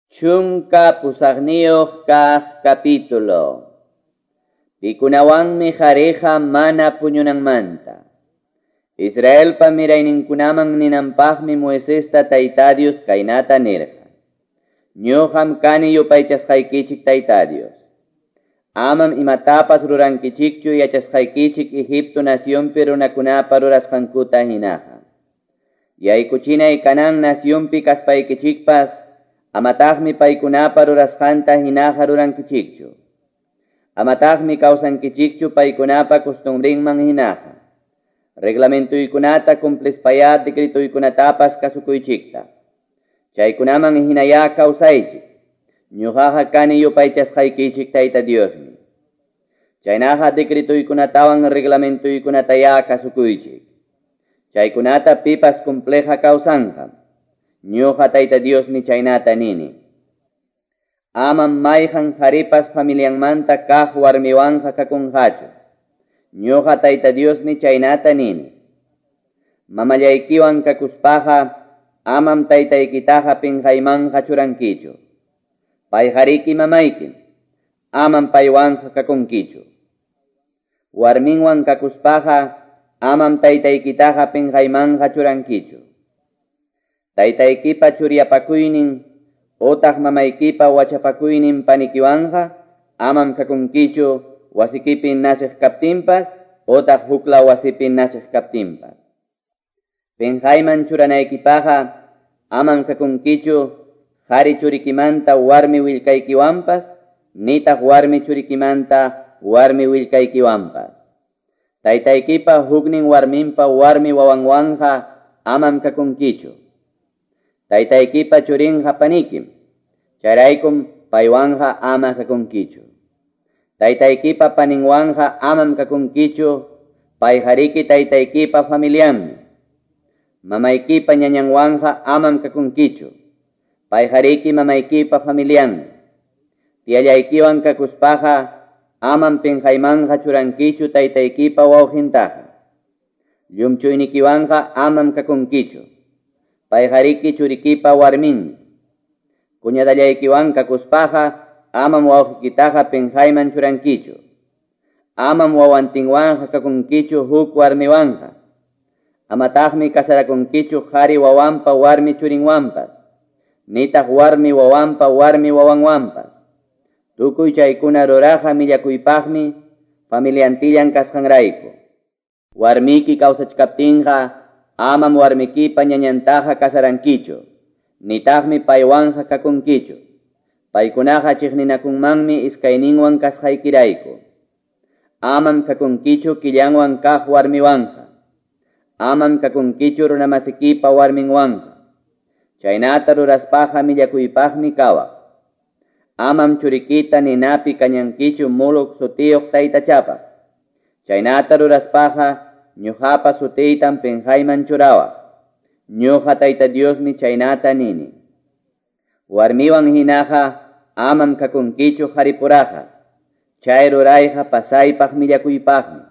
Chunka pusaqniyuq kaq capítulo. Pikunawanmi qareqa mana puñunanmanta. Israelpa mirayninkunaman ninanpaqmi Moisesta Tayta Dios kaynata nirqa. Ñuqam kani yupaychasqaykichik Tayta Dios. Amam imatapas rurankichikchu yachasqaykichik Egipto nacionpi runakunapa rurasqankuta hinaqa. Yaykuchinay kanan nacionpi kaspaykichikpas amataqmi paykunapa rurasqanta hinaqa rurankichikchu. Amataqmi kawsankichikchu paykunapa costumbrinman hinaqa. Reglamentuykunata cumplispaya decretuykunatapas kasukuychikta. Chaykunaman hinaya kawsaychik. Ñuqaqa kani yupaychasqaykichik Tayta Diosmi. Chaynaqa decretuykunatawan reglamentuykunataya kasukuychik. Chaykunata pipas compleja kawsanqa. Ñuqa Tayta Diosmi chaynata nini. Amam mayqan qharipas familianmanta kaq warmiwanja kakunqachu. Ñuqa Tayta Diosmi chaynata nini. Mamallaykiwan kakuspaqa amam taytaykitaqa pinqaymanja churankichu. Payqariki mamaykim, amam paywanja kakunkichu. Warminwan kakuspaqa amam taytaykitaqa pinqaymanja churankichu. Taytaykipa churiyapakuynin otaq mamaykipa wachapakuynin panikiwanja amam kakunkichu wasikipin nasiq kaptinpas otaq hukla wasipin nasiq kaptinpas. Pinqayman churanaykipaqa amam kakunkichu qhari churikimanta warmi willkaykiwanpas nitaq warmi churikimanta warmi willkaykiwanpas. Taytaykipa huknin warminpa warmi wawanwanja amam kakunkichu. Taytaykipa churinqa panikim, chayraykum paywanja ama kakunkichu. Taytaykipa paninwanja amam kakunkichu, payqariki taytaykipa familianmi. Mamaykipa ñañanwanja amam kakunkichu, payqariki mamaykipa familianmi. Tiyallaykiwan kakuspaqa amam pinqaymanja churankichu taytaykipa wawqintaqa. Llumchuynikiwanja amam kakunkichu. Payqariki churikipa warminmi. Kuñadallaykiwan kakuspaqa amam wawqikitaqa pinqayman churankichu. Amam wawantinwanja kakunkichu huk warmiwanja. Amataqmi kasarakunkichu qhari wawanpa warmi churinwanpas. Nitaq warmi wawanpa warmi wawanwanpas. Tukuy chaykuna ruraqa millakuypaqmi familiantillan kasqanrayku. Warmiki kawsachkaptinqa amam warmikipa ñañantaqa kasarankichu, nitaqmi paywanja kakunkichu. Paykunaqa chiqninakunmanmi iskayninwan kasqaykirayku. Amam kakunkichu killanwan kaq warmiwanja. Amam kakunkichu runamasikipa warminwanja. Chaynata ruraspaqa millakuypaqmi kawaq. Amam churikita ninapi kañankichu muluk sutiyuq taytachapaq. Chaynata ruraspaqa ñuqapa sutiytan pinqayman churawaq. Ñuqa Tayta Diosmi chaynata nini. Warmiwan hinaqa amam kakunkichu qaripuraqa. Chay rurayqa pasaypaq millakuypaqmi.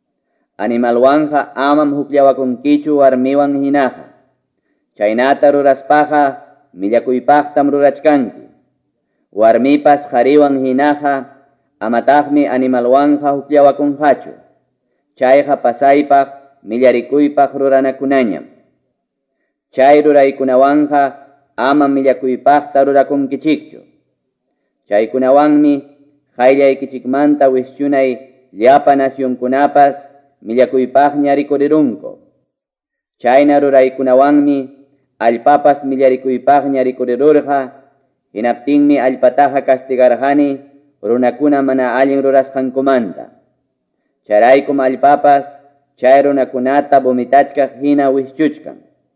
Animalwanja amam hukllawakunkichu warmiwan hinaqa. Chaynata ruraspaqa millakuypaqtam rurachkanki. Warmipas qhariwan hinaqa amataqmi animalwanja hukllawakunqachu. Chayqa pasaypaq millarikuypaq ruranakunañam. Chay ruraykunawanja ama millakuypaqta rurakunkichikchu. Chaykunawanmi qayllaykichikmanta wischunay llapa nacionkunapas millakuypaqña rikurirunku. Chayna ruraykunawanmi allpapas millarikuypaqña rikurirurqa, hinaptinmi allpataqa castigarqani runakuna mana allin rurasqankumanta. Chayraykum allpapas chay runakunata vomitachkaq hina wischuchkan.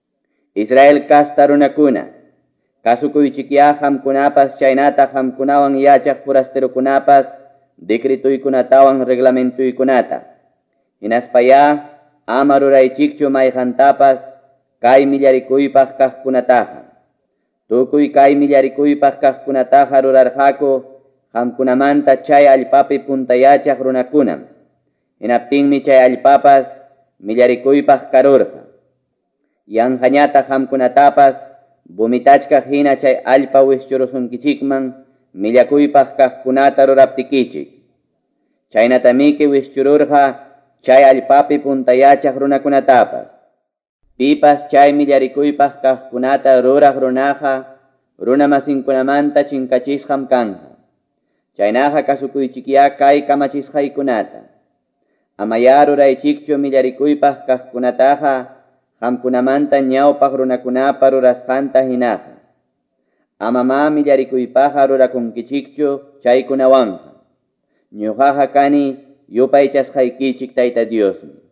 Israel kasta runakuna, kasukuychikya hamkunapas chaynata hamkunawan yachaq forasterokunapas decretuykunatawan reglamentuykunata. Hinaspaya ama ruraychikchu mayqantapas kay millarikuypaq kaqkunataqa. Tukuy kay millarikuypaq kaqkunataqa rurarqaku hamkunamanta chay allpapi puntayachaq runakunam. Hinaptinmi chay allpapas millarikuypaq karurqa. Yanqañata hamkunatapas vomitachka hina chay allpa wischurusunkichikman millakuypaq kaqkunata ruraptikichik. Chaynatamiki wischururqa chay allpapi puntayachaq runakunatapas. Pipas chay millarikuypaq kaqkunata ruraq runaqa runa masinkunamanta chinkachisqam kanqa. Chaynaqa kasukuychikya kay kamachisqaykunata. Amaya ruraychikchu millarikuypaq kaqkunataqa qamkunamanta ñawpaq runakunapa rurasqanta hinaqa. Amama millarikuypaqa rurakunkichikchu chaykunawanqa. Ñuqaqa kani yupaychasqaykichik Tayta Diosmi.